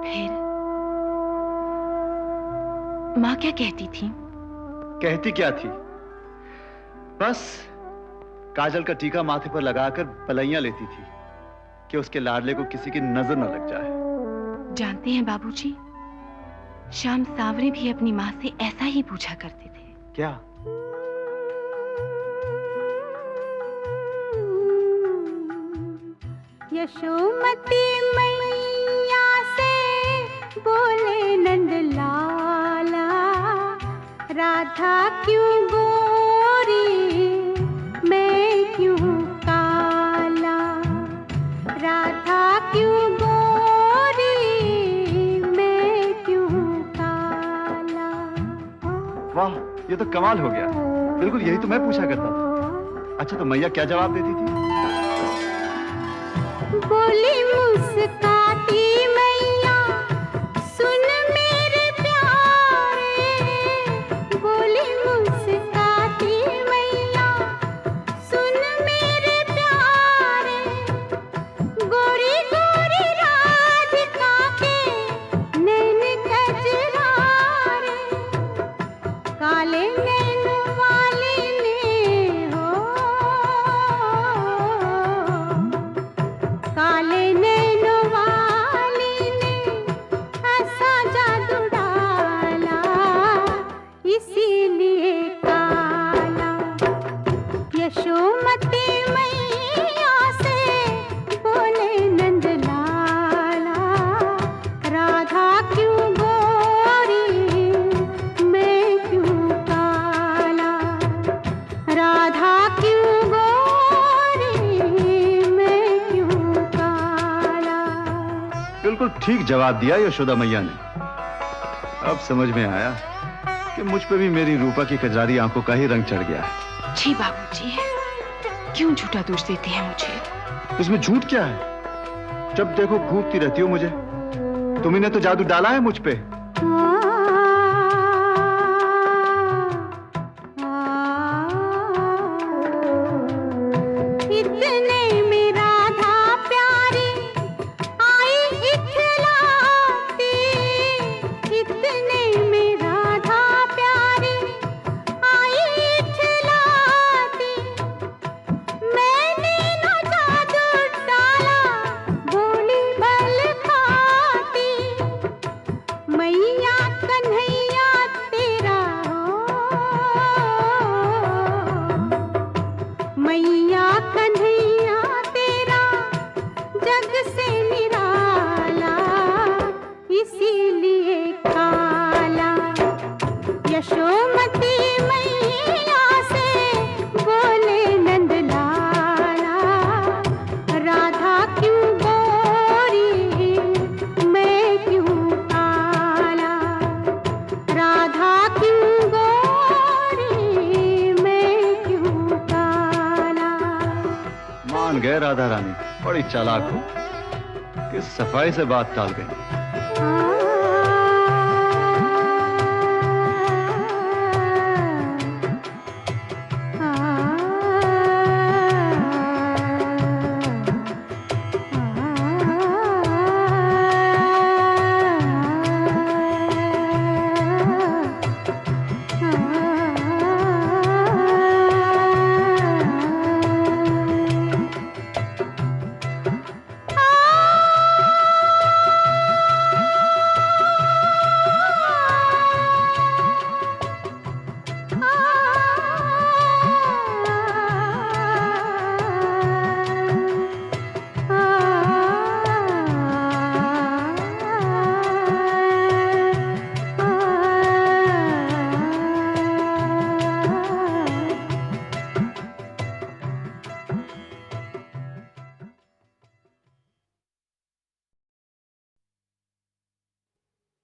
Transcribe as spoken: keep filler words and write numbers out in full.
फिर माँ क्या कहती थी? कहती क्या थी? बस काजल का टीका माथे पर लगाकर बलैया लेती थी कि उसके लाडले को किसी की नजर न लग जाए। जानते हैं बाबूजी, श्याम सांवरे भी अपनी माँ से ऐसा ही पूछा करते थे। क्या? यशोमती मैया से बोले नंदलाला, राधा क्यों गोरी मैं क्यों काला, राधा क्यों गोरी मैं क्यों काला। वाह, ये तो कमाल हो गया। बिल्कुल यही तो मैं पूछा करता था। अच्छा, तो मैया क्या जवाब देती थी? बोली मुस्काती मैया, सुन मेरे प्यारे, बोली मुस्काती मैया, सुन मेरे प्यारे, गोरी गोरी राधिका के नैन कजरारे, काले नैन वाले ने हो, काले नैन वाली ने ऐसा जादू डाला, इसीलिए काला। यशोमती मैया से बोले नंदलाला, राधा क्यों गोरी मैं क्यों काला, राधा क्यों गोरी मैं क्यों काला। बिल्कुल ठीक जवाब दिया यशोदा मैया ने। अब समझ में आया कि मुझ पे भी मेरी रूपा की कजरारी आंखों का ही रंग चढ़ गया है। जी बाबूजी, क्यों झूठा दोष देते हैं मुझे? इसमें झूठ क्या है? जब देखो घूरती रहती हो मुझे। तुम्ही ने तो जादू डाला है मुझ पे। इतने में राधा प्यारी आई इखलाती, इतने में राधा प्यारी आई इखलाती, मैंने न जादू डाला बोली बल खाती, मैया कन्हैया तेरा हो, मैया कन्हैया तेरा जग से निराला, इसीलिए काला। यशोमती मैया से बोले नंदलाला, राधा क्यों गोरी मैं क्यों काला, राधा क्यों गोरी मैं क्यों काला। मान गए राधा रानी, बड़ी चालाक हो कि सफाई से बात टाल गई। आ